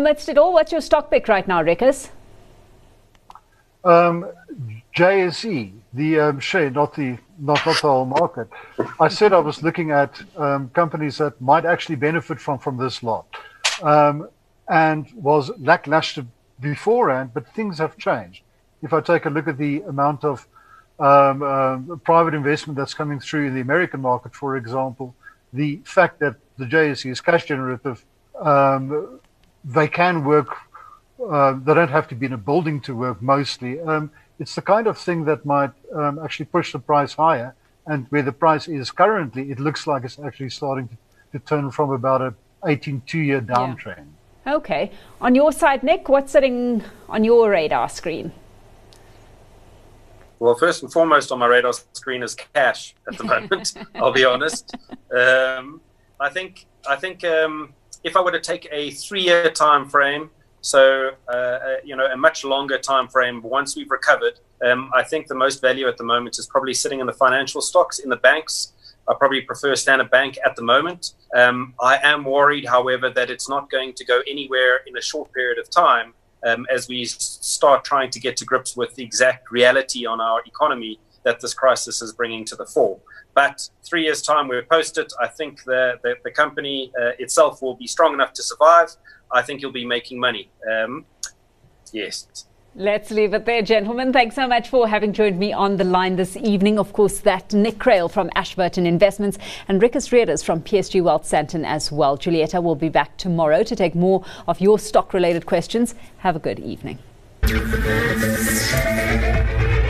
amidst it all, what's your stock pick right now, Rikus? JSE, the share, not the whole market. I said I was looking at companies that might actually benefit from this lot, and was lackluster beforehand, but things have changed. If I take a look at the amount of private investment that's coming through in the American market, for example, the fact that the JSE is cash generative, they can work. They don't have to be in a building to work mostly. It's the kind of thing that might actually push the price higher. And where the price is currently, it looks like it's actually starting to turn from about a 18-2-year downtrend. Yeah. Okay. On your side, Nick, what's sitting on your radar screen? Well, first and foremost on my radar screen is cash at the moment. I'll be honest. I think if I were to take a 3-year time frame, so a much longer time frame, once we've recovered, I think the most value at the moment is probably sitting in the financial stocks, in the banks. I probably prefer Standard Bank at the moment. I am worried, however, that it's not going to go anywhere in a short period of time as we start trying to get to grips with the exact reality on our economy that this crisis is bringing to the fore. But 3 years' time, we'll post it. I think the company itself will be strong enough to survive. I think you'll be making money. Yes. Let's leave it there, gentlemen. Thanks so much for having joined me on the line this evening. Of course, that Nick Crail from Ashburton Investments and Rikus Readers from PSG Wealth Sandton as well. Julieta will be back tomorrow to take more of your stock-related questions. Have a good evening.